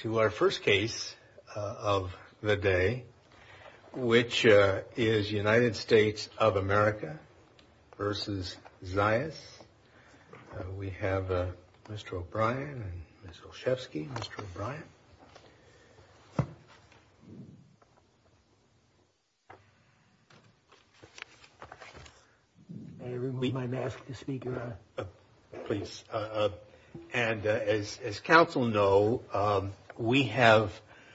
to our first case of the day, which is United States of America versus Zayas. We have Mr. O'Brien and Ms. Olszewski. Mr. O'Brien. May I remove my mask to speak, Your Honor? Please. And as counsel know, we have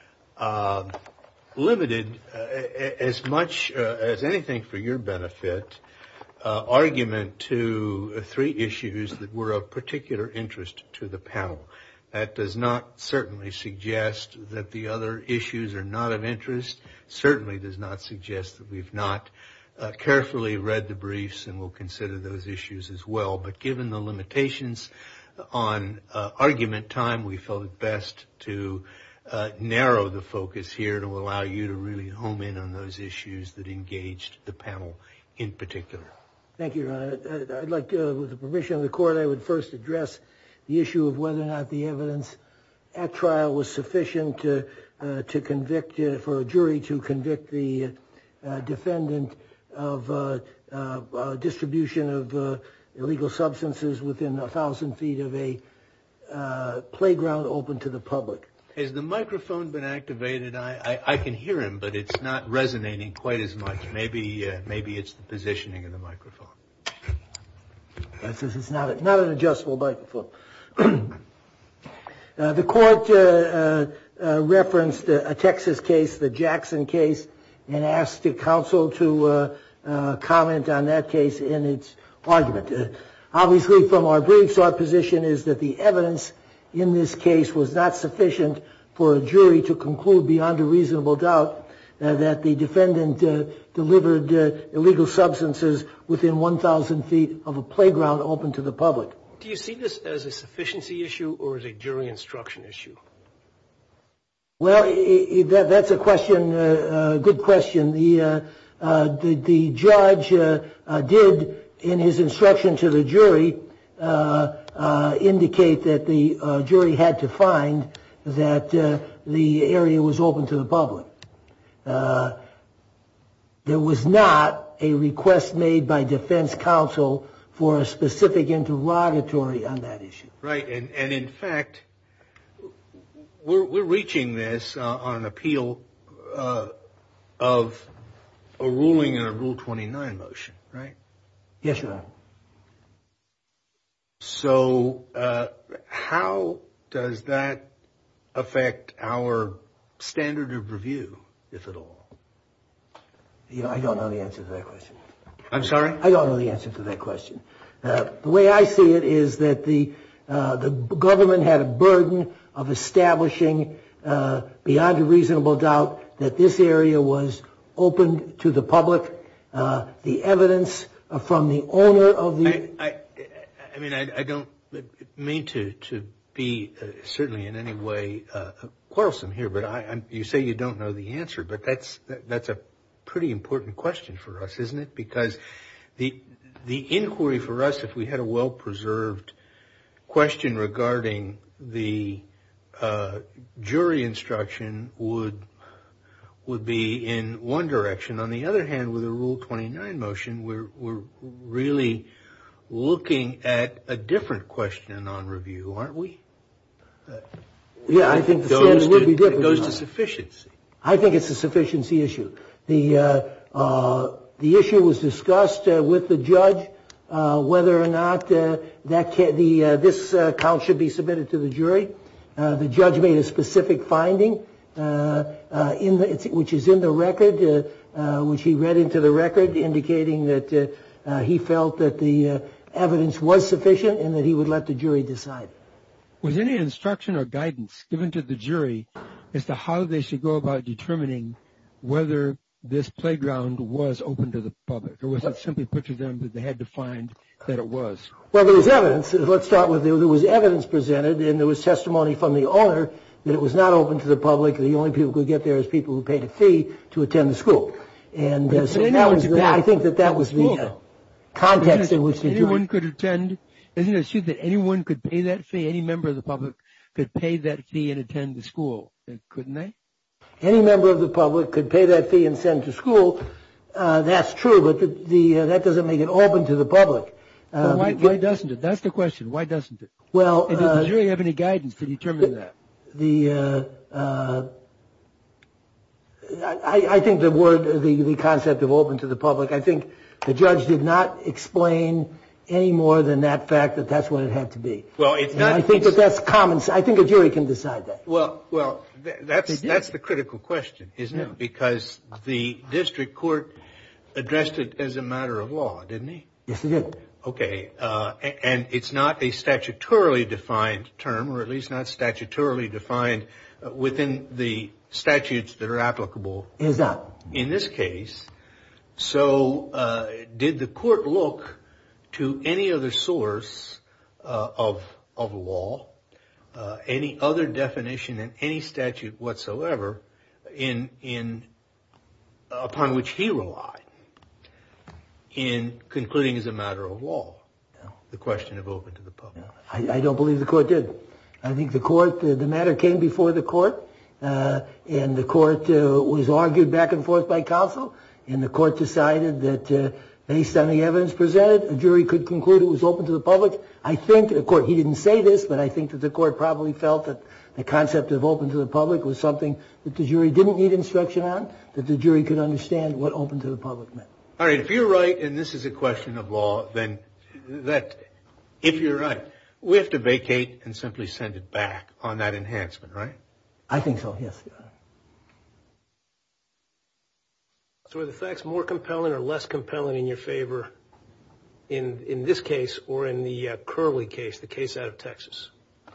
limited as much as anything for your benefit argument to three issues that were of particular interest to the panel. That does not certainly suggest that the other issues are not of interest, certainly does not suggest that we've not carefully read the briefs and will consider those issues as well. But given the limitations on argument time, we felt it best to narrow the focus here to allow you to really home in on those issues that engaged the panel in particular. Thank you, Your Honor. I'd like to, with the permission of the court, I would first address the issue of whether or not the evidence at trial was sufficient to convict, for a jury to convict the defendant of distribution of illegal substances within 1,000 feet of a playground open to the public. Has the microphone been activated? I can hear him, but it's not resonating quite as much. Maybe it's the positioning of the microphone. It's not an adjustable microphone. The court referenced a Texas case, the Jackson case, and asked the counsel to comment on that case in its argument. Obviously, from our briefs, our position is that the evidence in this case was not sufficient for a jury to conclude beyond a reasonable doubt that the defendant delivered illegal substances within 1,000 feet of a playground open to the public. Do you see this as a sufficiency issue or as a jury instruction issue? Well, that's a question, good question. The judge did, in his instruction to the jury, indicate that the jury had to find that the area was open to the public. There was not a request made by defense counsel for a specific interrogatory on that issue. Right, and in fact, we're reaching this on an appeal of a ruling in a Rule 29 motion, right? Yes, Your Honor. So how does that affect our standard of review, if at all? I don't know the answer to that question. I'm sorry? I don't know the answer to that question. The way I see it is that the government had a burden of establishing beyond a reasonable doubt that this area was open to the public. The evidence from the owner of the... I don't mean to be certainly in any way quarrelsome here, but you say you don't know the answer, but that's a pretty important question for us, isn't it? Because the inquiry for us, if we had a well-preserved question regarding the jury instruction, would be in one direction. On the other hand, with a Rule 29 motion, we're really looking at a different question on review, aren't we? Yeah, I think the standard would be different. It goes to sufficiency. I think it's a sufficiency issue. The issue was discussed with the judge whether or not this count should be submitted to the jury. The judge made a specific finding which is in the record, which he read into the record, indicating that he felt that the evidence was sufficient and that he would let the jury decide. Was any instruction or guidance given to the jury as to how they should go about determining whether this playground was open to the public, or was it simply put to them that they had to find that it was? Well, there was evidence. Let's start with there was evidence presented, and there was testimony from the owner that it was not open to the public. The only people who could get there is people who paid a fee to attend the school. And so that was I think that was the context in which the jury... Anyone could attend. Isn't it true that anyone could pay that fee? Any member of the public could pay that fee and attend the school, couldn't they? Any member of the public could pay that fee and send to school. That's true, but that doesn't make it open to the public. Well, why doesn't it? That's the question. Why doesn't it? Well, and does the jury have any guidance to determine that? I think the concept of open to the public, I think the judge did not explain any more than that fact that that's what it had to be. Well, it's not. I think that's common. I think a jury can decide that. Well, that's the critical question, isn't it? Because the district court addressed it as a matter of law, didn't he? Yes, it did. Okay, and it's not a statutorily defined term, or at least not statutorily defined within the statutes that are applicable. It is not. In this case, so did the court look to any other source of law, any other definition in any statute whatsoever, upon which he relied in concluding as a matter of law the question of open to the public? I don't believe the court did. I think the matter came before the court, and the court was argued back and forth by counsel, and the court decided that based on the evidence presented, a jury could conclude it was open to the public. I think the court, he didn't say this, but I think that the court probably felt that the concept of open to the public was something that the jury didn't need instruction on, that the jury could understand what open to the public meant. All right, if you're right, and this is a question of law, then if you're right, we have to vacate and simply send it back on that enhancement, right? I think so, yes. So are the facts more compelling or less compelling in your favor in this case or in the Curley case, the case out of Texas?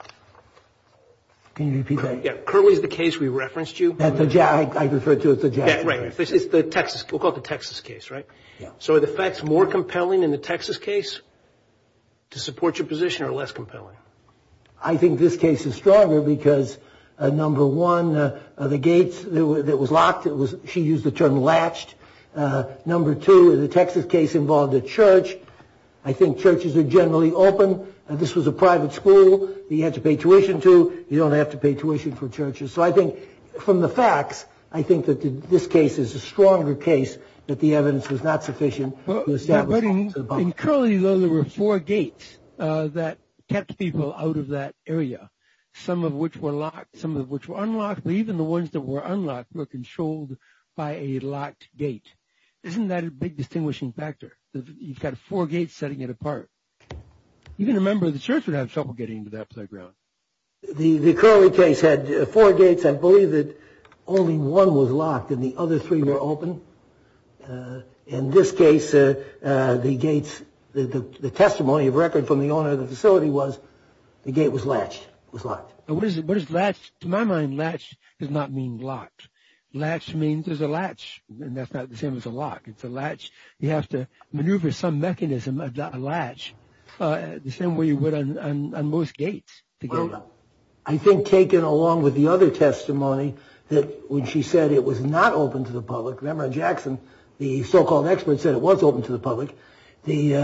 Can you repeat that? Yeah, Curley's the case we referenced you. I referred to it as the Jackson. Yeah, right. It's the Texas, we'll call it the Texas case, right? Yeah. So are the facts more compelling in the Texas case to support your position or less compelling? I think this case is stronger because, number one, the gates that was locked, she used the term latched. Number two, the Texas case involved a church. I think churches are generally open. This was a private school that you had to pay tuition to. You don't have to pay tuition for churches. So I think from the facts, I think that this case is a stronger case, that the evidence was not sufficient to establish. But in Curley, though, there were 4 gates that kept people out of that area, some of which were locked, some of which were unlocked, but even the ones that were unlocked were controlled by a locked gate. Isn't that a big distinguishing factor? You've got 4 gates setting it apart. Even a member of the church would have trouble getting into that playground. The Curley case had 4 gates. I believe that only 1 was locked and the other 3 were open. In this case, the gates, the testimony of record from the owner of the facility was the gate was latched, was locked. What is latched? To my mind, latched does not mean locked. Latch means there's a latch, and that's not the same as a lock. It's a latch. You have to maneuver some mechanism, a latch, the same way you would on most gates to get in. I think taken along with the other testimony that when she said it was not open to the public, remember in Jackson, the so-called expert said it was open to the public. The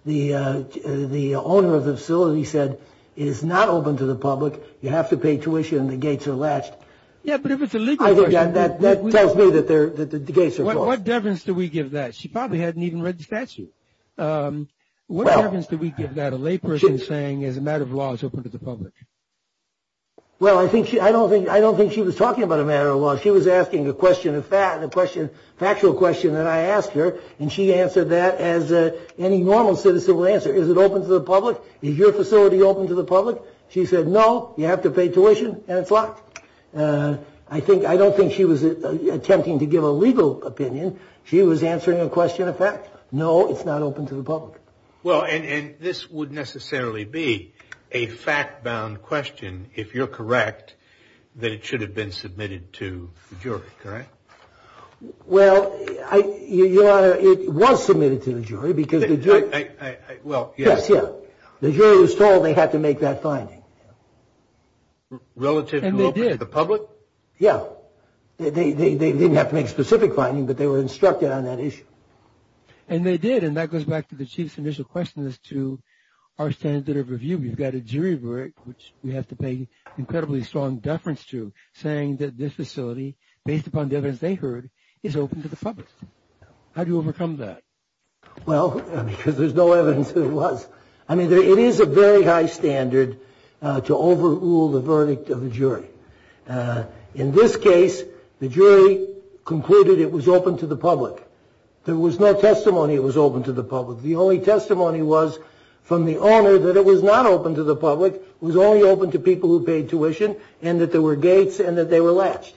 owner of the facility said it is not open to the public. You have to pay tuition and the gates are latched. Yeah, but if it's a legal I think question, that tells me that the gates are closed. What deference do we give that? She probably hadn't even read the statute. What deference do we give that? A layperson saying, as a matter of law, it's open to the public. Well, I don't think she was talking about a matter of law. She was asking a question of fact, factual question that I asked her, and she answered that as any normal citizen would answer. Is it open to the public? Is your facility open to the public? She said, no, you have to pay tuition, and it's locked. I don't think she was attempting to give a legal opinion. She was answering a question of fact. No, it's not open to the public. Well, and this would necessarily be a fact-bound question if you're correct that it should have been submitted to the jury, correct? Well, Your Honor, it was submitted to the jury because the jury... Well, yes. Yes, yeah. The jury was told they had to make that finding. Relative to open to the public? Yeah. They didn't have to make a specific finding, but they were instructed on that issue. And they did, and that goes back to the Chief's initial question as to, our standard of review. We've got a jury verdict, which we have to pay incredibly strong deference to, saying that this facility, based upon the evidence they heard, is open to the public. How do you overcome that? Well, because there's no evidence that it was. I mean, it is a very high standard to overrule the verdict of the jury. In this case, the jury concluded it was open to the public. There was no testimony it was open to the public. The only testimony was from the owner that it was not open to the public, it was only open to people who paid tuition, and that there were gates and that they were latched.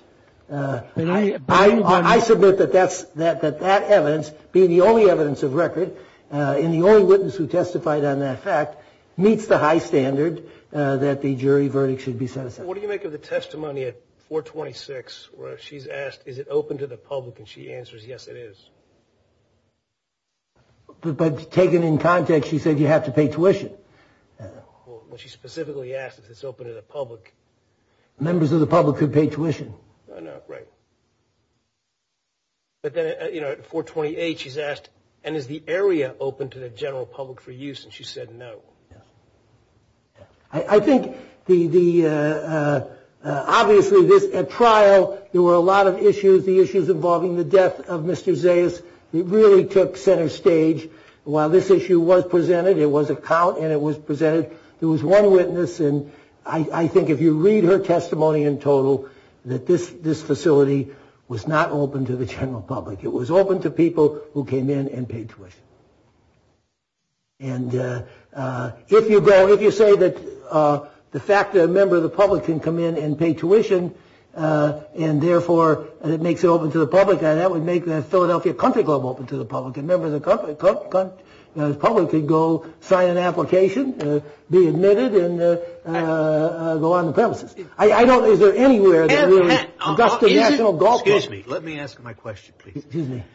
I submit that evidence, being the only evidence of record, and the only witness who testified on that fact, meets the high standard that the jury verdict should be set aside. What do you make of the testimony at 426 where she's asked, is it open to the public? And she answers, yes, it is. But taken in context, she said you have to pay tuition. Well, when she specifically asked if it's open to the public. Members of the public could pay tuition. No, right. But then, at 428, she's asked, and is the area open to the general public for use? And she said no. I think obviously at trial, there were a lot of issues, the issues involving the death of Mr. Zayas. It really took center stage. While this issue was presented, it was a count and it was presented. There was one witness, and I think if you read her testimony in total, that this facility was not open to the general public. It was open to people who came in and paid tuition. And if you say that the fact that a member of the public can come in and pay tuition, and therefore it makes it open to the public, that would make the Philadelphia Country Club open to the public. A member of the public could go sign an application, be admitted, and go on the premises. I don't. Is there anywhere that really Augusta National Golf Club? Excuse me. Let me ask my question, please. Excuse me.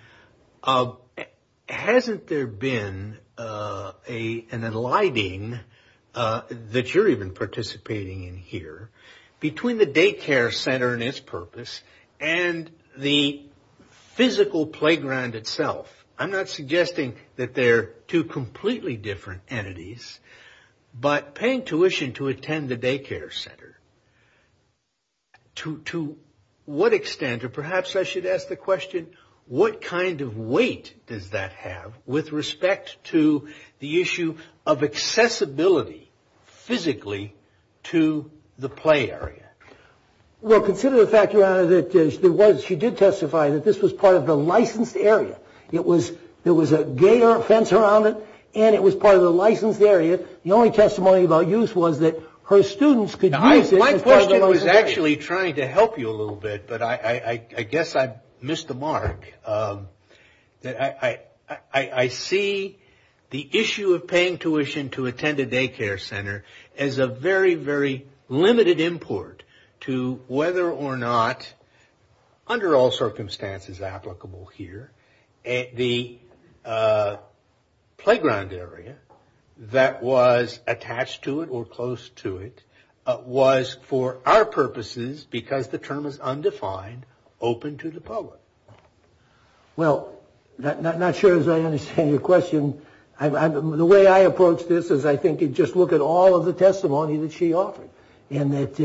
Hasn't there been an alighting that you're even participating in here between the daycare center and its purpose and the physical playground itself? I'm not suggesting that they're two completely different entities, but paying tuition to attend the daycare center, to what extent, or perhaps I should ask the question, what kind of weight does that have with respect to the issue of accessibility physically to the play area? Well, consider the fact, Your Honor, that she did testify that this was part of the licensed area. There was a gate or a fence around it, and it was part of the licensed area. The only testimony about use was that her students could use it. My question was actually trying to help you a little bit, but I guess I missed the mark. That I see the issue of paying tuition to attend a daycare center as a very, very limited import to whether or not, under all circumstances applicable here, the playground area that was attached to it or close to it was, for our purposes, because the term is undefined, open to the public. Well, not sure as I understand your question. The way I approach this is I think you just look at all of the testimony that she offered, and that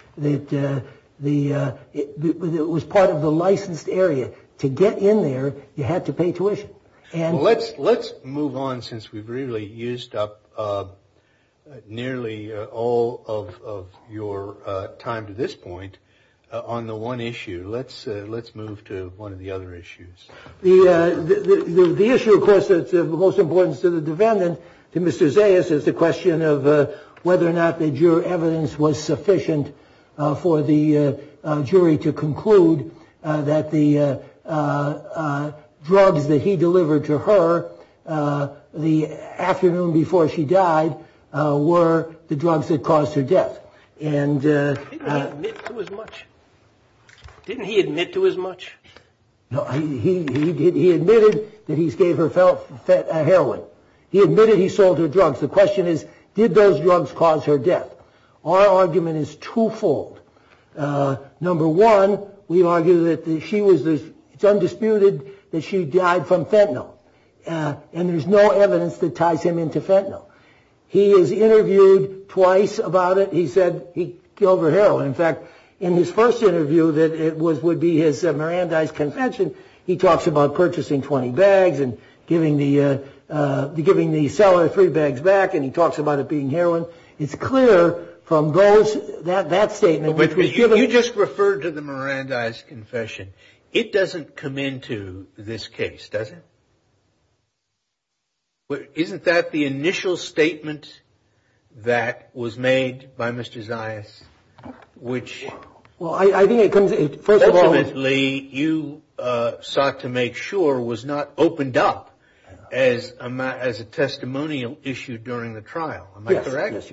it was part of the licensed area. To get in there, you had to pay tuition. And well, let's move on, since we've really used up nearly all of your time to this point on the one issue. Let's move to one of the other issues. The issue, of course, that's of most importance to the defendant, to Mr. Zayas, is the question of whether or not the juror evidence was sufficient for the jury to conclude that the drugs that he delivered to her the afternoon before she died were the drugs that caused her death. And didn't he admit to as much? Didn't he admit to as much? No, he admitted that he gave her heroin. He admitted he sold her drugs. The question is, did those drugs cause her death? Our argument is twofold. Number one, we argue that it's undisputed that she died from fentanyl. And there's no evidence that ties him into fentanyl. He is interviewed twice about it. He said he killed for heroin. In fact, in his first interview that would be his Mirandized confession, he talks about purchasing 20 bags and giving the seller 3 bags back, and he talks about it being heroin. It's clear from that statement. But you just referred to the Mirandized confession. It doesn't come into this case, does it? Isn't that the initial statement that was made by Mr. Zayas, which I think it comes first of all. Ultimately, you sought to make sure was not opened up as a testimonial issue during the trial. Am I correct? Yes,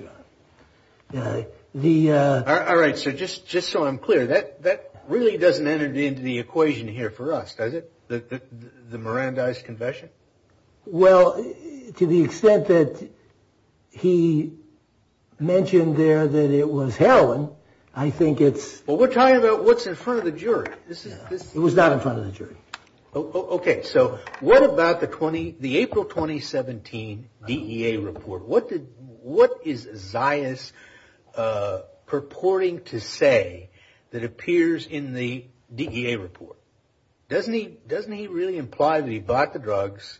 you are. All right. So just so I'm clear, that really doesn't enter into the equation here for us, does it? The Mirandized confession. Well, to the extent that he mentioned there that it was heroin, I think it's. Well, we're talking about what's in front of the jury. It was not in front of the jury. Okay. So what about the April 2017 DEA report? What is Zayas purporting to say that appears in the DEA report? Doesn't he really imply that he bought the drugs?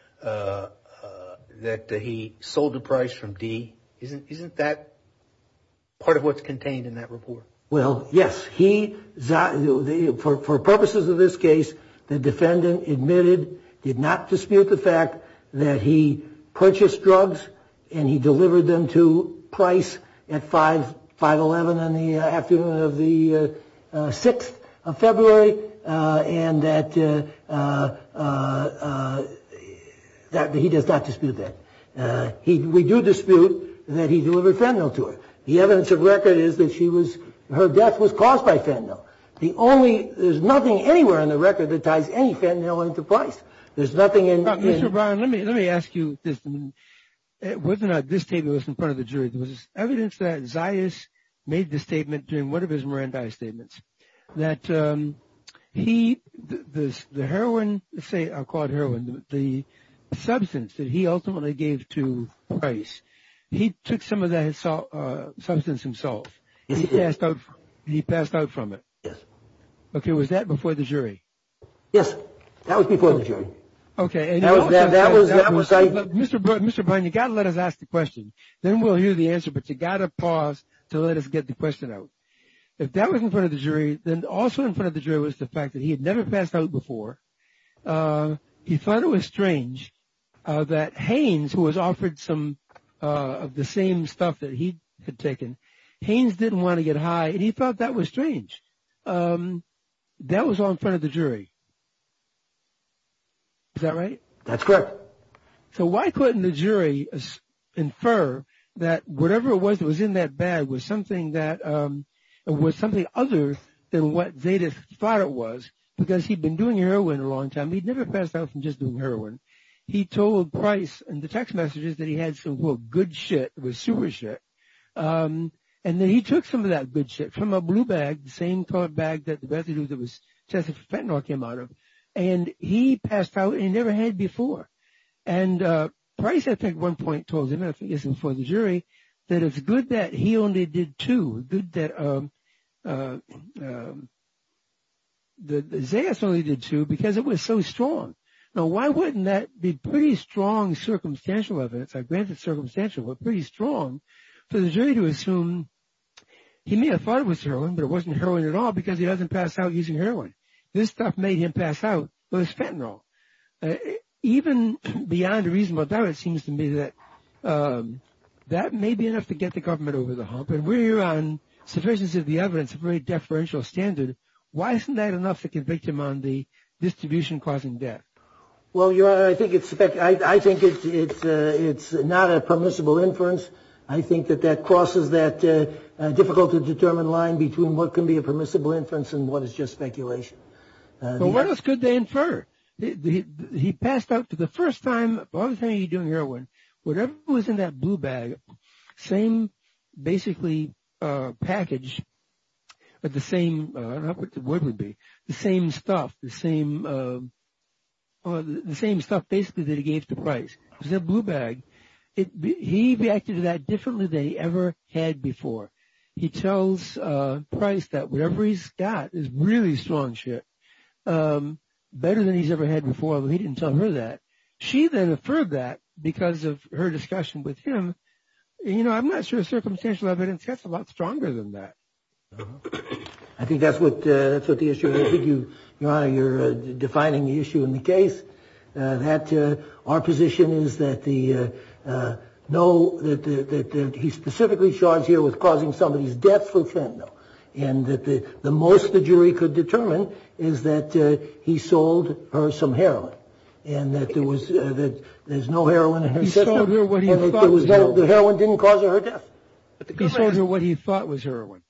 That he sold the price from D? Isn't that part of what's contained in that report? Well, yes. For purposes of this case, the defendant did not dispute the fact that he purchased drugs and he delivered them to Price at 5:11 in the afternoon of the 6th of February, and that he does not dispute that. We do dispute that he delivered fentanyl to her. The evidence of record is that her death was caused by fentanyl. There's nothing anywhere in the record that ties any fentanyl into Price. There's nothing in. Mr. Brown, let me ask you this: whether or not this statement was in front of the jury, there was evidence that Zayas made the statement during one of his Mirandized statements that the heroin, let's say I'll call it heroin, the substance that he ultimately gave to Price, he took some of that substance himself. Yes, he passed out from it. Yes. Okay, was that before the jury? Yes, that was before the jury. Okay, and Mr. Brown, you got to let us ask the question. Then we'll hear the answer, but you got to pause to let us get the question out. If that was in front of the jury, then also in front of the jury was the fact that he had never passed out before. He thought it was strange that Haynes, who was offered some of the same stuff that he had taken, Haynes didn't want to get high, and he thought that was strange. That was all in front of the jury. Is that right? That's correct. So why couldn't the jury infer that whatever it was that was in that bag was something that was something other than what Zayas thought it was? Because he'd been doing heroin a long time. He'd never passed out from just doing heroin. He told Price in the text messages that he had some, quote, good shit. It was super shit. And then he took some of that good shit from a blue bag, the same colored bag that the residue that was tested for fentanyl came out of. And he passed out and he never had before. And Price, I think, at one point told him, I think this was before the jury, that it's good that he only did 2. Good that the Zayas only did 2 because it was so strong. Now, why wouldn't that be pretty strong circumstantial evidence? I grant it's circumstantial, but pretty strong for the jury to assume he may have thought it was heroin, but it wasn't heroin at all because he doesn't pass out using heroin. This stuff made him pass out. It was fentanyl. Even beyond a reasonable doubt, it seems to me that that may be enough to get the government over the hump. And we're here on sufficiency of the evidence, a very deferential standard. Why isn't that enough to convict him on the distribution causing death? Well, Your Honor, I think it's not a permissible inference. I think that crosses that difficult to determine line between what can be a permissible inference and what is just speculation. Well, what else could they infer? He passed out for the first time, all the time he was doing heroin. Whatever was in that blue bag, same basically package, but the same, not what the word would be, the same stuff, the same stuff basically that he gave to Price. It was in a blue bag. he reacted to that differently than he ever had before. He tells Price that whatever he's got is really strong shit, better than he's ever had before. Although he didn't tell her that. She then affirmed that because of her discussion with him. You know, I'm not sure circumstantial evidence gets a lot stronger than that. I think that's what the issue is. I think Your Honor, you're defining the issue in the case. Our position is that that he's specifically charged here with causing somebody's death for fentanyl, and that the most the jury could determine is that he sold her some heroin, and that there's no heroin in her system. He sold her what he thought was heroin. The heroin didn't cause her death. He sold her what he thought was heroin.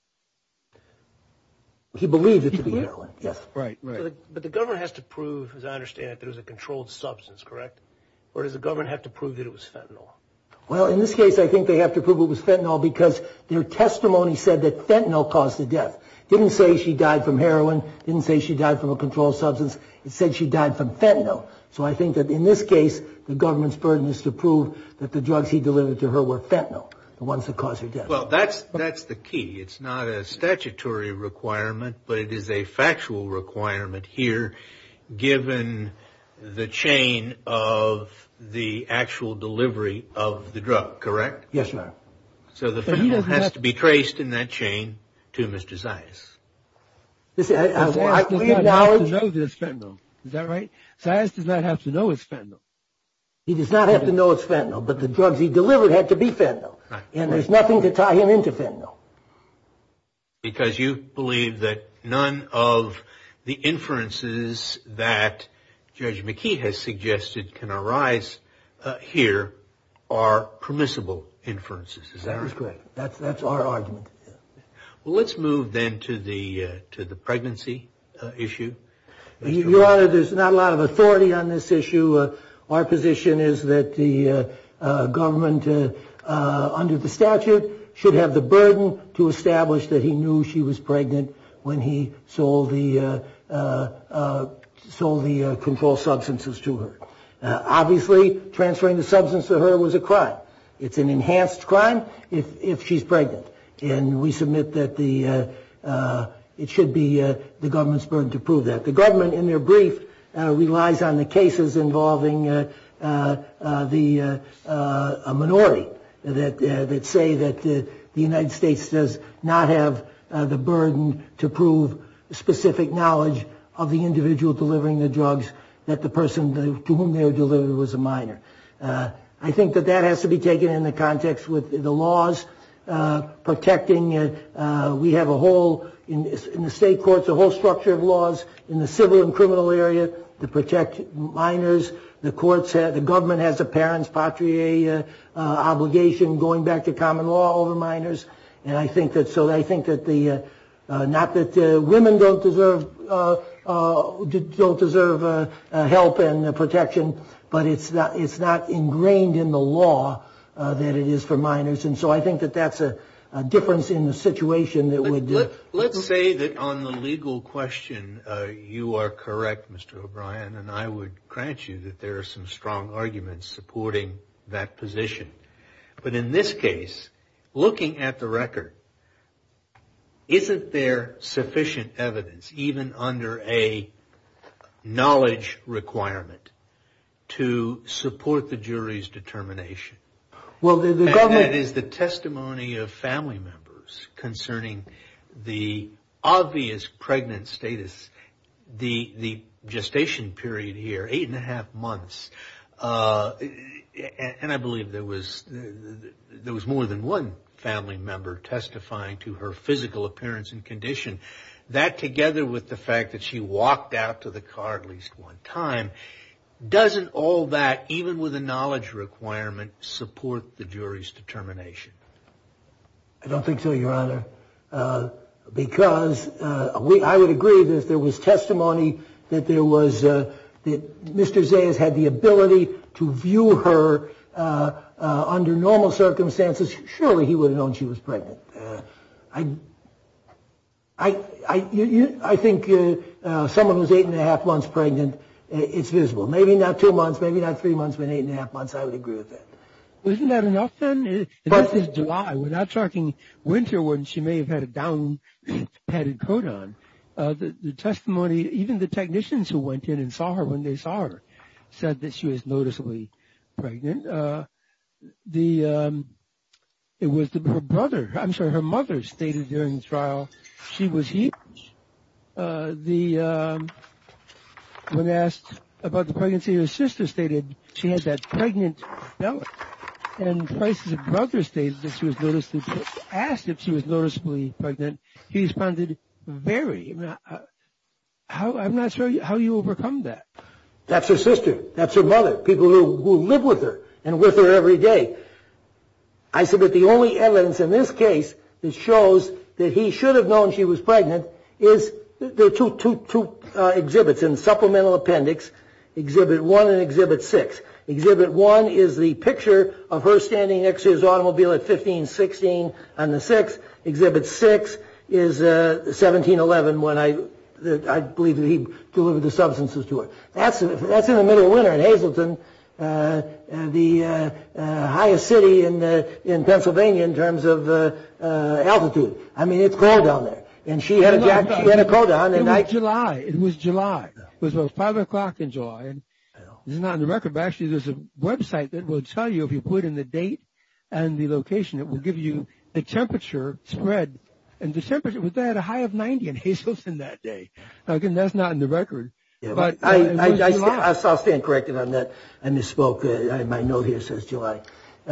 He believed it to be heroin, yes. Right. But the government has to prove, as I understand it, that it was a controlled substance, correct? Or does the government have to prove that it was fentanyl? Well, in this case, I think they have to prove it was fentanyl because their testimony said that fentanyl caused the death. Didn't say she died from heroin, didn't say she died from a controlled substance. It said she died from fentanyl. So I think that in this case, the government's burden is to prove that the drugs he delivered to her were fentanyl, the ones that caused her death. Well, that's the key. It's not a statutory requirement, but it is a factual requirement here, given the chain of the actual delivery of the drug, correct? Yes, Your Honor. So the fentanyl has to be traced in that chain to Mr. Zayas. Zayas does not have to know that it's fentanyl. Is that right? Zayas does not have to know it's fentanyl. He does not have to know it's fentanyl, but the drugs he delivered had to be fentanyl. Right. And there's nothing to tie him into fentanyl. Because you believe that none of the inferences that Judge McKee has suggested can arise here are permissible inferences. Is that right? That is correct. That's our argument. Well, let's move then to the pregnancy issue. Your Honor, there's not a lot of authority on this issue. Our position is that the government, under the statute, should have the burden to establish that he knew she was pregnant when he sold the controlled substances to her. Obviously, transferring the substance to her was a crime. It's an enhanced crime if she's pregnant. And we submit that it should be the government's burden to prove that. The government, in their brief, relies on the cases involving a minority that say that the United States does not have the burden to prove specific knowledge of the individual delivering the drugs, that the person to whom they were delivered was a minor. I think that has to be taken in the context with the laws protecting. We have a whole, in the state courts, a whole structure of laws in the civil and criminal area to protect minors. The courts, the government has a parents patriae obligation going back to common law over minors. And I think that not that women don't deserve help and protection, but it's not ingrained in the law that it is for minors. And so I think that that's a difference in the situation that would. Let's say that on the legal question, you are correct, Mr. O'Brien, and I would grant you that there are some strong arguments supporting that position. But in this case, looking at the record, isn't there sufficient evidence, even under a knowledge requirement, to support the jury's determination? Well, the government. That is the testimony of family members concerning the obvious pregnant status, the gestation period here, 8.5 months. And I believe there was more than one family member testifying to her physical appearance and condition. That, together with the fact that she walked out to the car at least one time, doesn't all that, even with a knowledge requirement, support the jury's determination? I don't think so, Your Honor, because I would agree that if there was testimony that there was that Mr. Zayas had the ability to view her under normal circumstances, surely he would have known she was pregnant. I think someone who's 8.5 months pregnant, it's visible. Maybe not 2 months, maybe not 3 months, but 8.5 months, I would agree with that. Isn't that enough then? This is July. We're not talking winter when she may have had a down padded coat on. The testimony, even the technicians who went in and saw her when they saw her, said that she was noticeably pregnant. Her mother stated during the trial she was huge. When asked about the pregnancy, her sister stated she had that pregnant belly. And Price's brother stated that she was asked if she was noticeably pregnant. He responded, very. I'm not sure how you overcome that. That's her sister. That's her mother. People who live with her and with her every day. I said that the only evidence in this case that shows that he should have known she was pregnant is there are two exhibits in the supplemental appendix, Exhibit 1 and Exhibit 6. Exhibit 1 is the picture of her standing next to his automobile at 1516 on the 6th. Exhibit 6 is 1711 when I believe that he delivered the substances to her. That's in the middle of winter in Hazleton, the highest city in Pennsylvania in terms of altitude. I mean, it's cold down there. And she had a coat on. It was July. It was about 5 o'clock in July. And this is not in the record, but actually there's a website that will tell you if you put in the date and the location, it will give you the temperature spread. And the temperature was at a high of 90 in Hazleton that day. Now, again, that's not in the record. Yeah, but I'll stand corrected on that. I misspoke. My note here says July.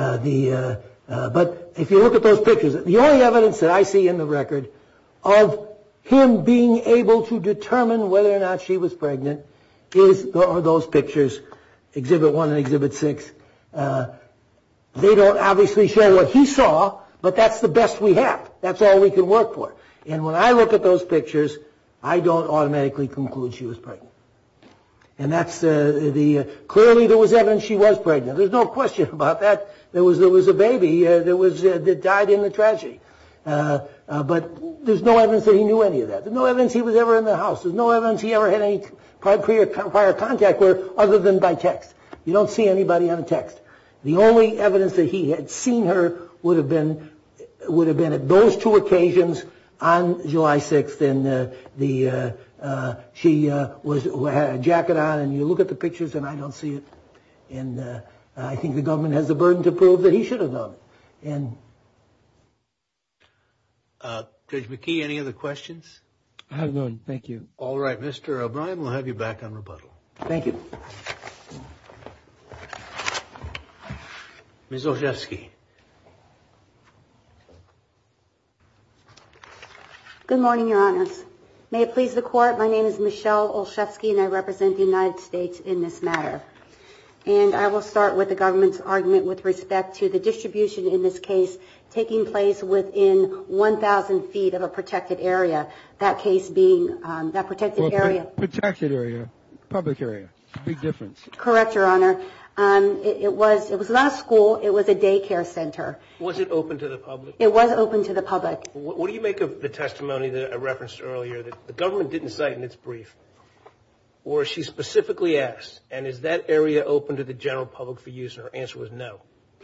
But if you look at those pictures, the only evidence that I see in the record of him being able to determine whether or not she was pregnant are those pictures, Exhibit 1 and Exhibit 6. They don't obviously show what he saw, but that's the best we have. That's all we can work for. And when I look at those pictures, I don't automatically conclude she was pregnant. And that's clearly there was evidence she was pregnant. There's no question about that. There was a baby that died in the tragedy. But there's no evidence that he knew any of that. There's no evidence he was ever in the house. There's no evidence he ever had any prior contact with her other than by text. You don't see anybody on a text. The only evidence that he had seen her would have been at those two occasions on July 6th, and she had a jacket on, and you look at the pictures, and I don't see it. And I think the government has the burden to prove that he should have known it. And Judge McKee, any other questions? I have none. Thank you. All right, Mr. O'Brien, we'll have you back on rebuttal. Thank you. Ms. Olszewski. Good morning, Your Honors. May it please the Court, my name is Michelle Olszewski, and I represent the United States in this matter. And I will start with the government's argument with respect to the distribution in this case taking place within 1,000 feet of a protected area, that case being that protected area. Protected area, public area. It's a big difference. Correct, Your Honor. It was not a school, it was a daycare center. Was it open to the public? It was open to the public. What do you make of the testimony that I referenced earlier that the government didn't cite in its brief? Or she specifically asked, and is that area open to the general public for use? And her answer was no.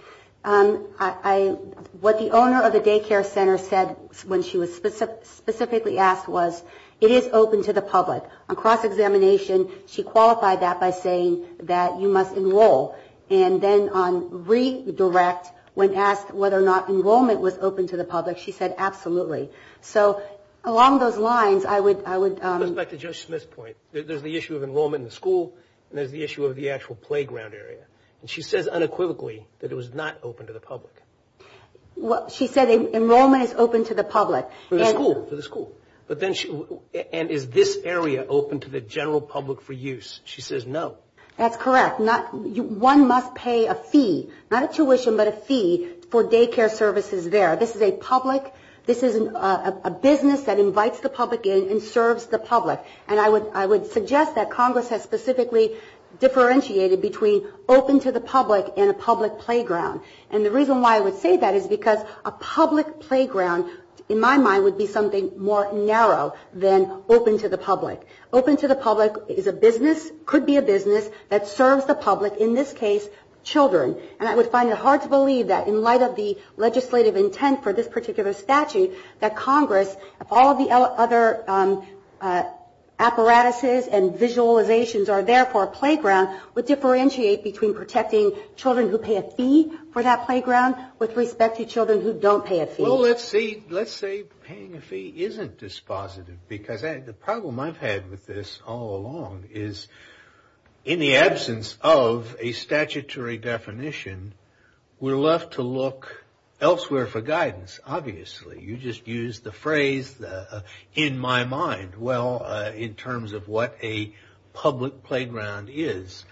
What the owner of the daycare center said when she was specifically asked was, it is open to the public. On cross-examination, she qualified that by saying that you must enroll. And then on redirect, when asked whether or not enrollment was open to the public, she said absolutely. So along those lines, I would goes back to Judge Smith's point. There's the issue of enrollment in the school, and there's the issue of the actual playground area. And she says unequivocally that it was not open to the public. Well, she said enrollment is open to the public. For the school. But then and is this area open to the general public for use? She says no. That's correct. One must pay a fee, not a tuition, but a fee for daycare services there. This is a business that invites the public in and serves the public. And I would suggest that Congress has specifically differentiated between open to the public and a public playground. And the reason why I would say that is because a public playground, in my mind, would be something more narrow than open to the public. Open to the public is a business, could be a business that serves the public, in this case, children. And I would find it hard to believe that in light of the legislative intent for this particular statute, that Congress, if all of the other apparatuses and visualizations are there for a playground, would differentiate between protecting children who pay a fee for that playground with respect to children who don't pay a fee. Well, let's say paying a fee isn't dispositive, because the problem I've had with this all along is, in the absence of a statutory definition, we're left to look elsewhere for guidance. Obviously, you just used the phrase "in my mind." Well, in terms of what a public playground is,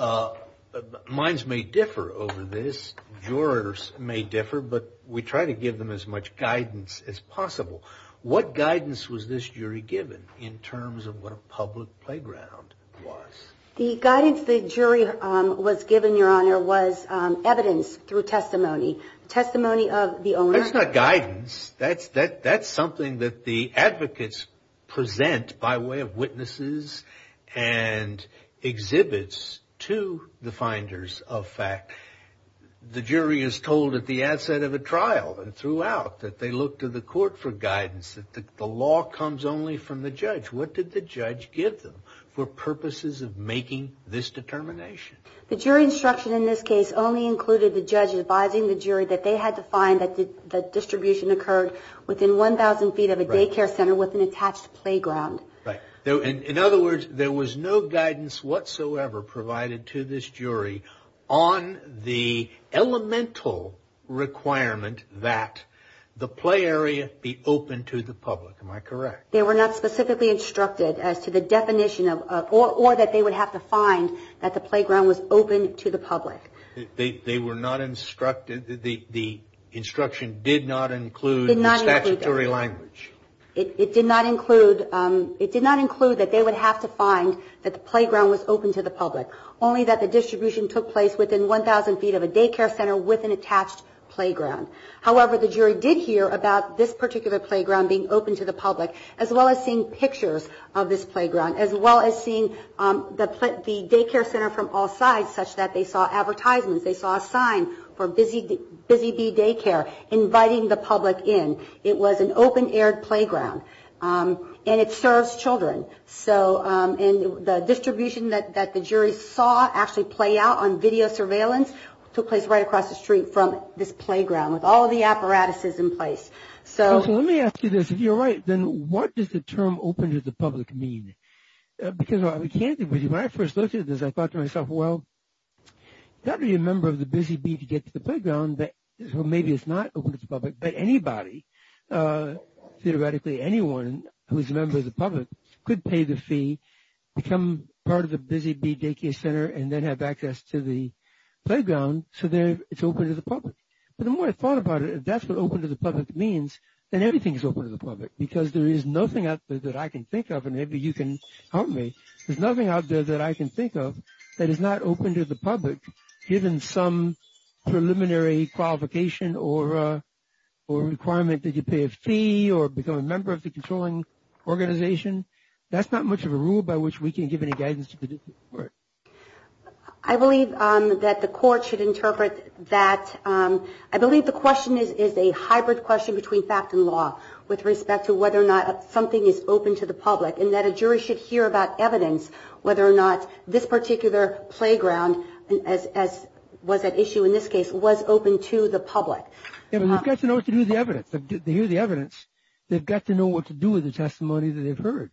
minds may differ over this. Jurors may differ, but we try to give them as much guidance as possible. What guidance was this jury given in terms of what a public playground was? The guidance the jury was given, Your Honor, was evidence through testimony. Testimony of the owner. That's not guidance. That's something that the advocates present by way of witnesses and exhibits to the finders of fact. The jury is told at the outset of a trial and throughout that they look to the court for guidance, that the law comes only from the judge. What did the judge give them for purposes of making this determination? The jury instruction in this case only included the judge advising the jury that they had to find that the distribution occurred within 1,000 feet of a daycare center with an attached playground. Right. In other words, there was no guidance whatsoever provided to this jury on the elemental requirement that the play area be open to the public. Am I correct? They were not specifically instructed as to the definition of or that they would have to find that the playground was open to the public. They were not instructed. The instruction did not include the statutory language. It did not include that they would have to find that the playground was open to the public, only that the distribution took place within 1,000 feet of a daycare center with an attached playground. However, the jury did hear about this particular playground being open to the public, as well as seeing pictures of this playground, as well as seeing the daycare center from all sides, such that they saw advertisements. They saw a sign for Busy Bee Daycare inviting the public in. It was an open-aired playground, and it serves children. So, and the distribution that the jury saw actually play out on video surveillance took place right across the street from this playground with all of the apparatuses in place. So let me ask you this. If you're right, then what does the term open to the public mean? Because I can't think with you. When I first looked at this, I thought to myself, well, you got to be a member of the Busy Bee to get to the playground, but so maybe it's not open to the public. But anybody, theoretically anyone who's a member of the public, could pay the fee, become part of the Busy Bee Daycare Center, and then have access to the playground, so there it's open to the public. But the more I thought about it, if that's what open to the public means, then everything is open to the public, because there is nothing out there that I can think of, and maybe you can help me. There's nothing out there that I can think of that is not open to the public, given some preliminary qualification or requirement that you pay a fee or become a member of the controlling organization. That's not much of a rule by which we can give any guidance to the district court. I believe that the court should interpret that. I believe the question is a hybrid question between fact and law with respect to whether or not something is open to the public, and that a jury should hear about evidence whether or not this particular playground, as was at issue in this case, was open to the public. Yeah, but they've got to know what to do with the evidence. They hear the evidence. They've got to know what to do with the testimony that they've heard.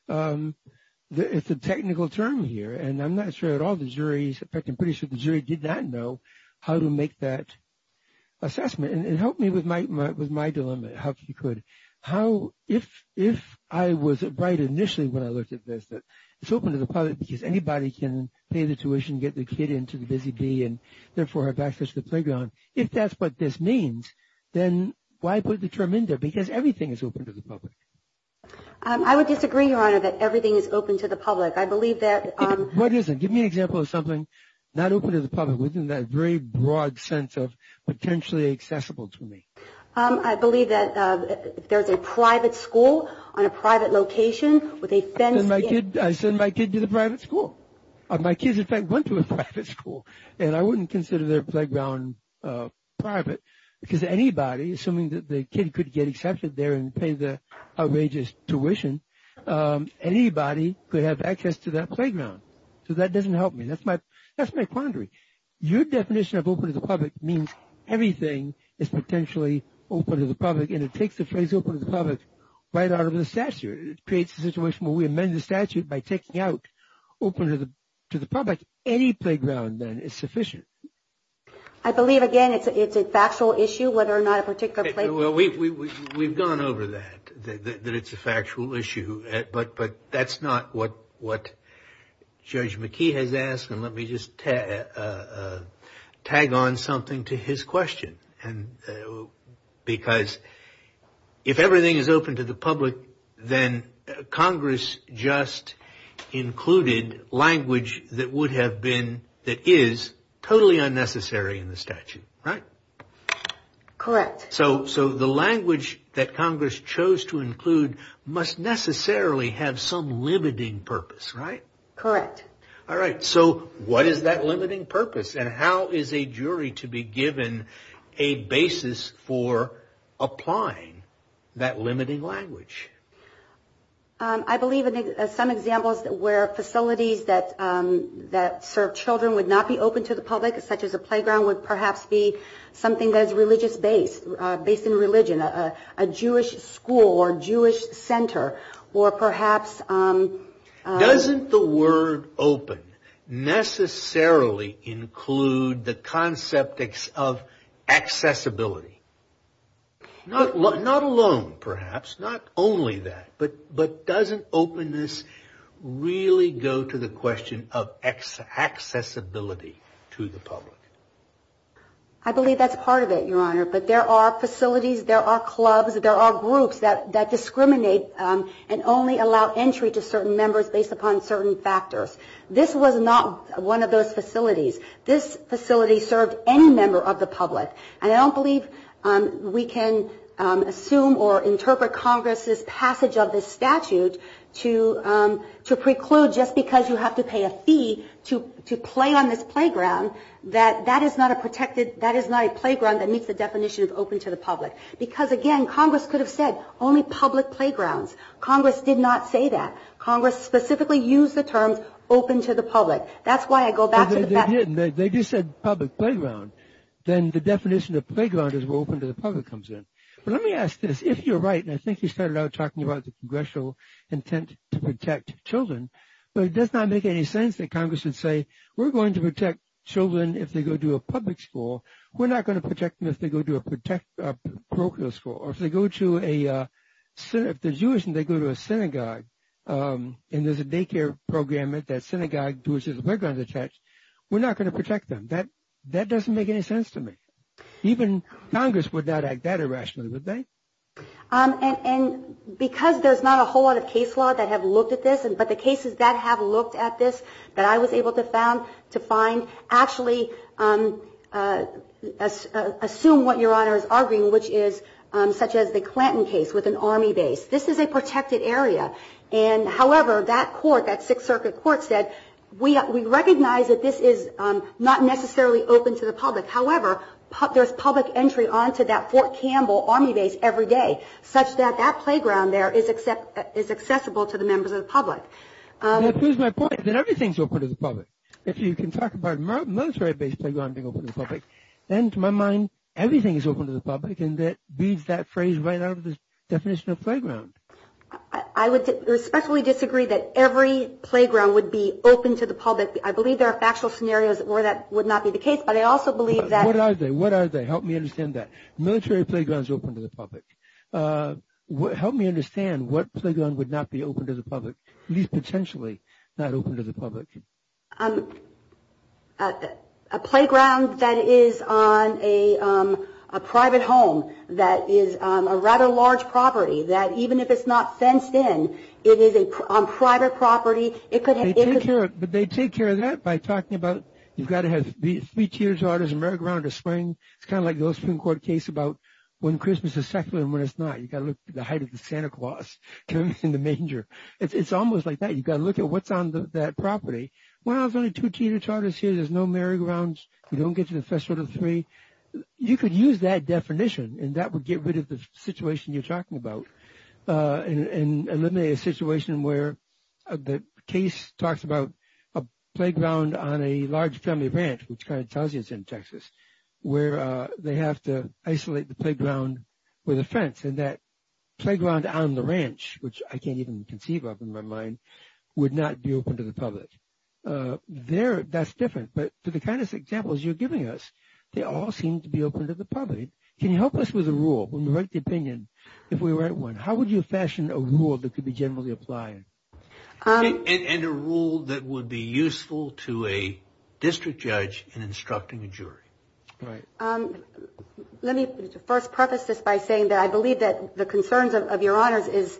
It's a technical term here, and I'm not sure at all the jury's, in fact, I'm pretty sure the jury did not know how to make that assessment. And help me with my dilemma, if you could. How, if I was right initially when I looked at this, that it's open to the public because anybody can pay the tuition, get the kid into the Busy Bee, and therefore have access to the playground. If that's what this means, then why put the term in there? Because everything is open to the public. I would disagree, Your Honor, that everything is open to the public. I believe that... What isn't? Give me an example of something not open to the public within that very broad sense of potentially accessible to me. I believe that if there's a private school on a private location with a fence... I send my kid to the private school. My kids, in fact, went to a private school, and I wouldn't consider their playground private, because anybody, assuming that the kid could get accepted there and pay the outrageous tuition, anybody could have access to that playground. So that doesn't help me. That's my quandary. Your definition of open to the public means everything is potentially open to the public, and it takes the phrase open to the public right out of the statute. It creates a situation where we amend the statute by taking out open to the public. Any playground then is sufficient. I believe, again, it's a factual issue whether or not a particular playground. Well, we've gone over that it's a factual issue, but that's not what Judge McKee has asked. And let me just tag on something to his question, and because if everything is open to the public, then Congress just included language that is totally unnecessary in the statute, right? Correct. So the language that Congress chose to include must necessarily have some limiting purpose, right? Correct. All right. So what is that limiting purpose, and how is a jury to be given a basis for applying that limiting language? I believe in some examples where facilities that serve children would not be open to the public, such as a playground, would perhaps be something that is religious based in religion, a Jewish school or Jewish center, or perhaps. Doesn't the word open necessarily include the concept of accessibility? Not alone, perhaps, not only that, but doesn't openness really go to the question of accessibility to the public? I believe that's part of it, Your Honor, but there are facilities, there are clubs, there are groups that discriminate and only allow entry to certain members based upon certain factors. This was not one of those facilities. This facility served any member of the public, and I don't believe we can assume or interpret Congress's passage of this statute to preclude, just because you have to pay a fee to play on this playground, that is not a playground that meets the definition of open to the public. Because again, Congress could have said only public playgrounds. Congress did not say that. Congress specifically used the terms open to the public. That's why I go back to the fact. They didn't. They just said public playground. Then the definition of playground is where open to the public comes in. But let me ask this. If you're right, and I think you started out talking about the congressional intent to protect children, but it does not make any sense that Congress would say, we're going to protect children if they go to a public school. We're not going to protect them if they go to a parochial school. Or if they go to if they're Jewish and they go to a synagogue, and there's a daycare program at that synagogue to which there's a playground attached, we're not going to protect them. That doesn't make any sense to me. Even Congress would not act that irrationally, would they? And because there's not a whole lot of case law that have looked at this, but the cases that have looked at this that I was able to find actually assume what Your Honor is arguing, which is such as the Clanton case with an Army base. This is a protected area. And however, that Sixth Circuit Court said, we recognize that this is not necessarily open to the public. However, there's public entry onto that Fort Campbell Army base every day, such that playground there is accessible to the members of the public. That proves my point, that everything's open to the public. If you can talk about military-based playground being open to the public, then to my mind, everything is open to the public, and that reads that phrase right out of the definition of playground. I would respectfully disagree that every playground would be open to the public. I believe there are factual scenarios where that would not be the case, but I also believe that... What are they? Help me understand that. Military playgrounds open to the public. Help me understand what playground would not be open to the public, at least potentially not open to the public. A playground that is on a private home, that is a rather large property, that even if it's not fenced in, it is on private property. But they take care of that by talking about you've got to have 3 tiers orders, a merry-go-round, a swing. It's kind of like the old Supreme Court case about when Christmas is secular and when it's not. You've got to look at the height of the Santa Claus in the manger. It's almost like that. You've got to look at what's on that property, well, there's only 2 teeter-totters here. There's no merry-go-rounds. You don't get to the threshold of 3. You could use that definition, and that would get rid of the situation you're talking about, and eliminate a situation where the case talks about a playground on a large family ranch, which kind of tells you it's in Texas, where they have to isolate the playground with a fence, and that playground on the ranch, which I can't even conceive of in my mind, would not be open to the public. That's different. But for the kind of examples you're giving us, they all seem to be open to the public. Can you help us with a rule when we write the opinion, if we write one? How would you fashion a rule that could be generally applied? And a rule that would be useful to a district judge in instructing a jury. Right. Let me first preface this by saying that I believe that the concerns of Your Honors is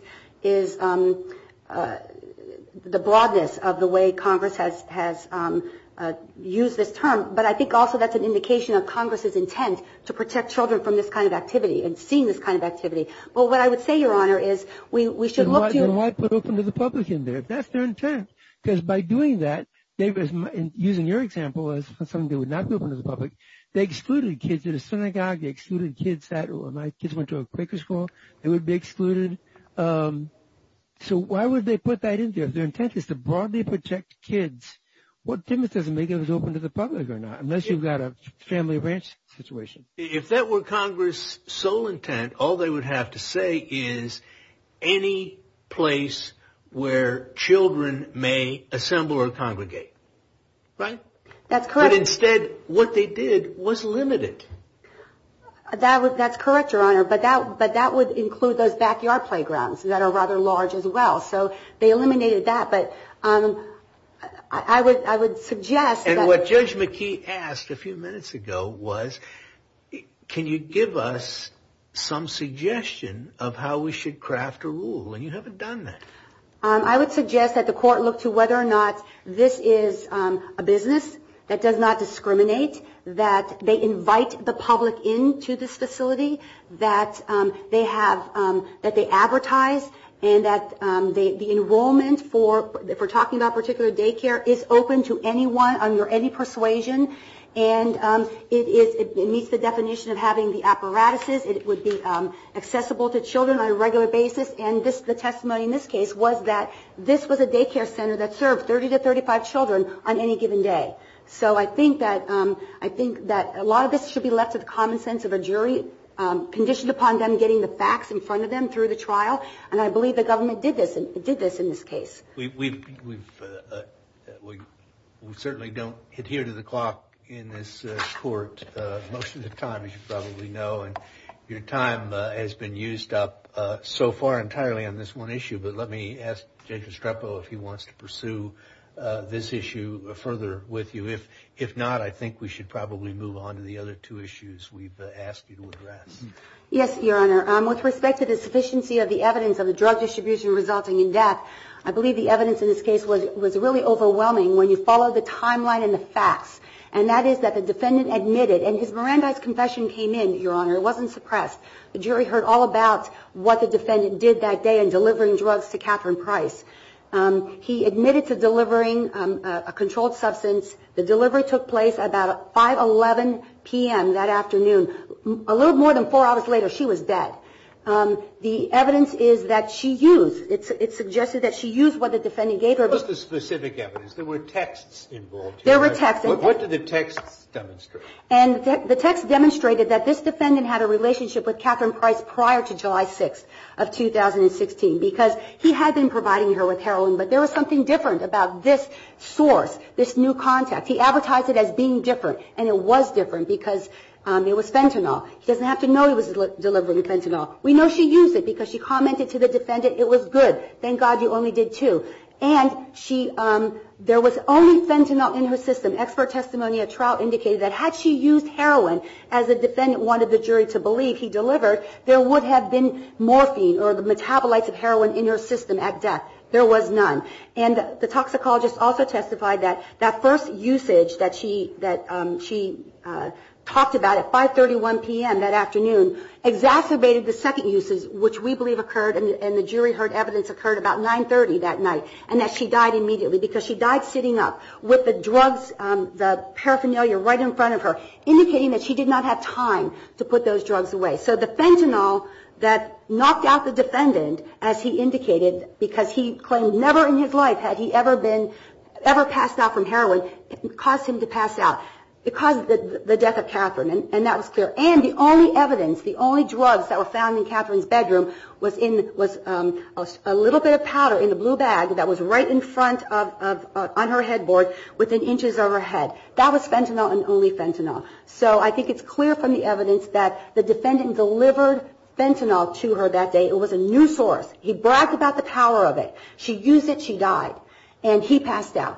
the broadness of the way Congress has used this term, but I think also that's an indication of Congress's intent to protect children from this kind of activity and seeing this kind of activity. But what I would say, Your Honor, is we should look to... Then why put open to the public in there if that's their intent? Because by doing that, using your example as something that would not be open to the public, they excluded kids at a synagogue. They excluded kids when my kids went to a Quaker school. They would be excluded. So why would they put that in there? If their intent is to broadly protect kids, what difference does it make if it's open to the public or not, unless you've got a family ranch situation? If that were Congress' sole intent, all they would have to say is any place where children may assemble or congregate. Right? That's correct. But instead, what they did was limited. That's correct, Your Honor, but that would include those backyard playgrounds that are rather large as well. So they eliminated that, but I would suggest that... And what Judge McKee asked a few minutes ago was, can you give us some suggestion of how we should craft a rule? And you haven't done that. I would suggest that the court look to whether or not this is a business that does not discriminate, that they invite the public into this facility, that they advertise, and that the enrollment if we're talking about particular daycare, is open to anyone under any persuasion, and it meets the definition of having the apparatuses. It would be accessible to children on a regular basis, and the testimony in this case was that this was a daycare center that served 30 to 35 children on any given day. So I think that a lot of this should be left to the common sense of a jury, conditioned upon them getting the facts in front of them through the trial, and I believe the government did this in this case. We certainly don't adhere to the clock in this court most of the time, as you probably know, and your time has been used up so far entirely on this one issue. But let me ask Judge Restrepo if he wants to pursue this issue further with you. If not, I think we should probably move on to the other 2 issues we've asked you to address. Yes, Your Honor. With respect to the sufficiency of the evidence of the drug distribution resulting in death, I believe the evidence in this case was really overwhelming when you follow the timeline and the facts. And that is that the defendant admitted, and his Mirandized confession came in, Your Honor. It wasn't suppressed. The jury heard all about what the defendant did that day in delivering drugs to Catherine Price. He admitted to delivering a controlled substance. The delivery took place about 5:11 p.m. that afternoon. A little more than 4 hours later, she was dead. The evidence is that she used, it suggested that she used what the defendant gave her. What was the specific evidence? There were texts involved here. There were texts. What did the texts demonstrate? And the text demonstrated that this defendant had a relationship with Catherine Price prior to July 6th of 2016 because he had been providing her with heroin, but there was something different about this source, this new contact. He advertised it as being different, and it was different because it was fentanyl. He doesn't have to know he was delivering fentanyl. We know she used it because she commented to the defendant, it was good. Thank God you only did 2. And there was only fentanyl in her system. Expert testimony at trial indicated that had she used heroin, as the defendant wanted the jury to believe he delivered, there would have been morphine or the metabolites of heroin in her system at death. There was none. And the toxicologist also testified that that first usage that she talked about at 5:31 p.m. that afternoon exacerbated the second uses, which we believe occurred, and the jury heard evidence occurred about 9:30 that night, and that she died immediately because she died sitting up with the drugs, the paraphernalia right in front of her, indicating that she did not have time to put those drugs away. So the fentanyl that knocked out the defendant, as he indicated, because he claimed never in his life had he ever passed out from heroin, caused him to pass out. It caused the death of Catherine, and that was clear. And the only evidence, the only drugs that were found in Catherine's bedroom was a little bit of powder in the blue bag that was right in front of on her headboard within inches of her head. That was fentanyl and only fentanyl. So I think it's clear from the evidence that the defendant delivered fentanyl to her that day. It was a new source. He bragged about the power of it. She used it. She died, and he passed out.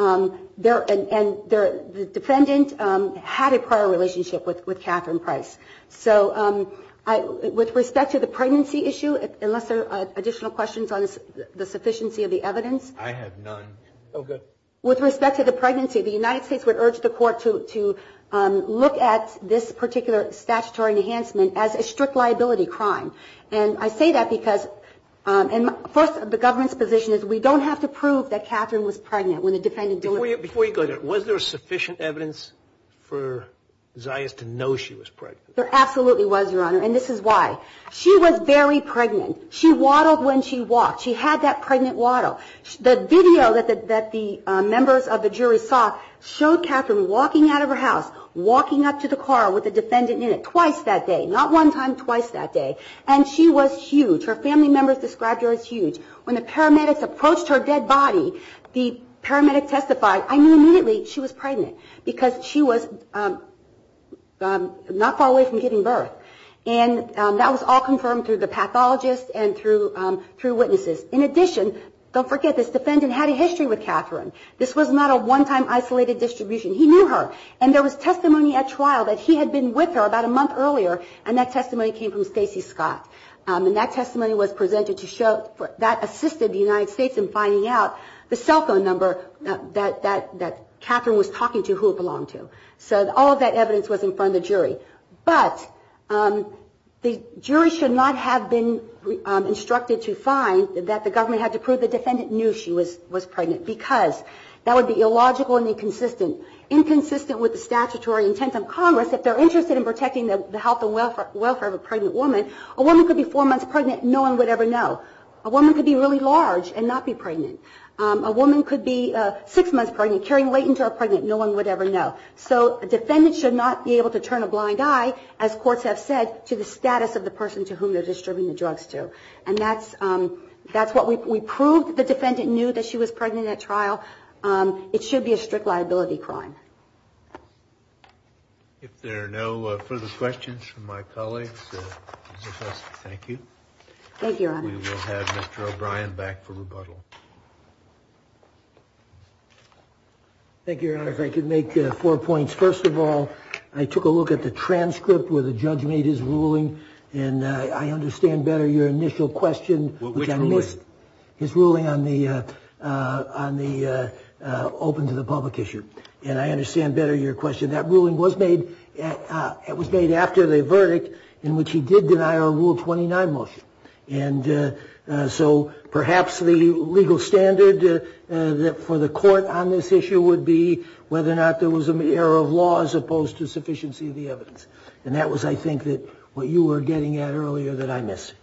The defendant had a prior relationship with Catherine Price. So with respect to the pregnancy issue, unless there are additional questions on the sufficiency of the evidence. I have none. Oh, good. With respect to the pregnancy, the United States would urge the court to look at this particular statutory enhancement as a strict liability crime. And I say that because first, the government's position is we don't have to prove that Catherine was pregnant when the defendant delivered. Before you go there, was there sufficient evidence for Zayas to know she was pregnant? There absolutely was, Your Honor, and this is why. She was very pregnant. She waddled when she walked. She had that pregnant waddle. The video that the members of the jury saw showed Catherine walking out of her house, walking up to the car with the defendant in it twice that day. Not one time, twice that day. And she was huge. Her family members described her as huge. When the paramedics approached her dead body, the paramedic testified, I knew immediately she was pregnant because she was not far away from giving birth. And that was all confirmed through the pathologist and through witnesses. In addition, don't forget, this defendant had a history with Catherine. This was not a one-time isolated distribution. He knew her. And there was testimony at trial that he had been with her about a month earlier, and that testimony came from Stacey Scott. And that testimony was presented to show that assisted the United States in finding out the cell phone number that Catherine was talking to, who it belonged to. So all of that evidence was in front of the jury. But the jury should not have been instructed to find that the government had to prove the defendant knew she was pregnant, because that would be illogical and inconsistent with the statutory intent of Congress. If they're interested in protecting the health and welfare of a pregnant woman, a woman could be 4 months pregnant, no one would ever know. A woman could be really large and not be pregnant. A woman could be 6 months pregnant, carrying latent or pregnant, no one would ever know. So a defendant should not be able to turn a blind eye, as courts have said, to the status of the person to whom they're distributing the drugs to. And that's what we proved. The defendant knew that she was pregnant at trial. It should be a strict liability crime. If there are no further questions from my colleagues, thank you. Thank you, Your Honor. We will have Mr. O'Brien back for rebuttal. Thank you, Your Honor. If I could make 4 points. First of all, I took a look at the transcript where the judge made his ruling, and I understand better your initial question, which I missed. His ruling on the open to the public issue. And I understand better your question. That ruling was made. It was made after the verdict, in which he did deny our Rule 29 motion. And so perhaps the legal standard that for the court on this issue would be whether or not there was an error of law as opposed to sufficiency of the evidence. And that was, I think, that what you were getting at earlier that I missed.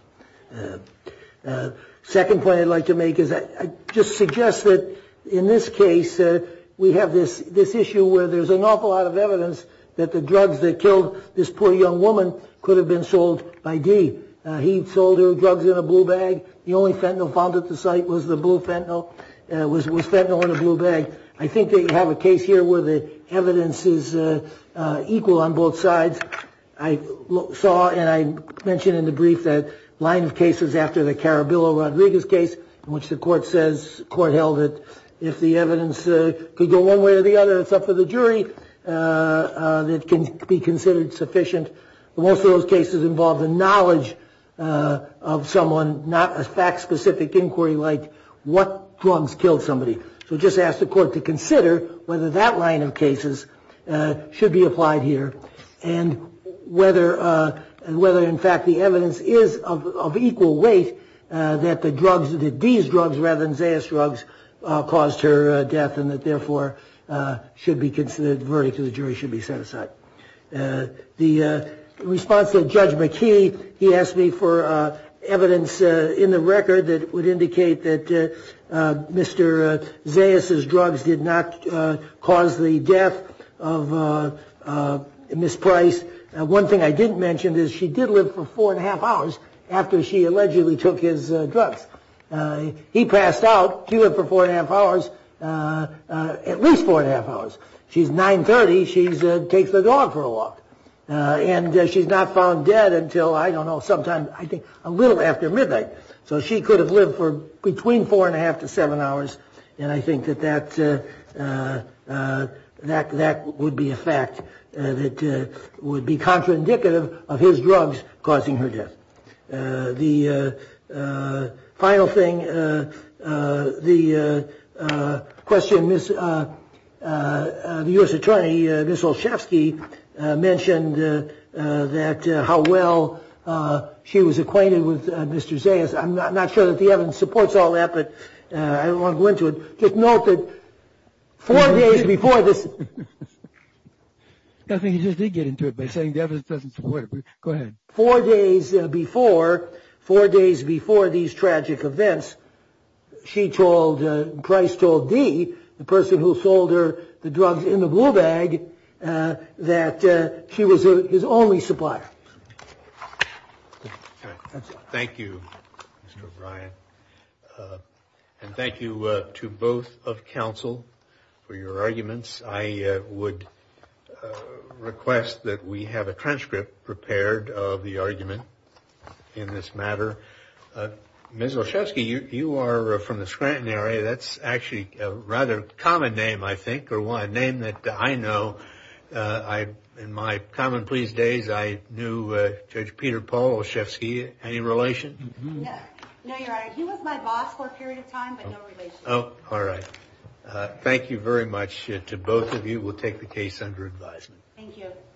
Second point I'd like to make is I just suggest that in this case we have this issue where there's an awful lot of evidence that the drugs that killed this poor young woman could have been sold by Dee. He sold her drugs in a blue bag. The only fentanyl found at the site was the blue fentanyl. Was fentanyl in a blue bag. I think that you have a case here where the evidence is equal on both sides. I saw, and I mentioned in the brief, that line of cases after the Carabillo-Rodriguez case, in which the court held that if the evidence could go one way or the other, it's up to the jury, that can be considered sufficient. Most of those cases involve the knowledge of someone, not a fact-specific inquiry like what drugs killed somebody. So just ask the court to consider whether that line of cases should be applied here. and whether in fact the evidence is of equal weight that these drugs rather than Zayas drugs caused her death, and that therefore should be considered, the verdict of the jury should be set aside. The response to Judge McKee, he asked me for evidence in the record that would indicate that Mr. Zayas' drugs did not cause the death of Miss Price. One thing I didn't mention is she did live for 4.5 hours after she allegedly took his drugs. He passed out. She lived for 4.5 hours, at least 4.5 hours. She's 9:30. She takes the dog for a walk. And she's not found dead until, I don't know, sometime, I think, a little after midnight. So she could have lived for between 4.5 to 7 hours, and I think that would be a fact that would be contraindicative of his drugs causing her death. The final thing, the question, the U.S. Attorney, Ms. Olszewski, mentioned that how well she was acquainted with Mr. Zayas. I'm not sure that the evidence supports all that, but I don't want to go into it. Just note that 4 days before this... I think he just did get into it by saying the evidence doesn't support it. But go ahead. 4 days before these tragic events, Price told Dee, the person who sold her the drugs in the blue bag, that she was his only supplier. Thank you, Mr. O'Brien. And thank you to both of counsel for your arguments. I would request that we have a transcript prepared of the argument in this matter. Ms. Olszewski, you are from the Scranton area. That's actually a rather common name, I think, or a name that I know. In my common pleas days, I knew Judge Peter Paul Olszewski. Any relation? Mm-hmm. No, Your Honor. He was my boss for a period of time, but no relation. Oh, all right. Thank you very much to both of you. We'll take the case under advisement. Thank you.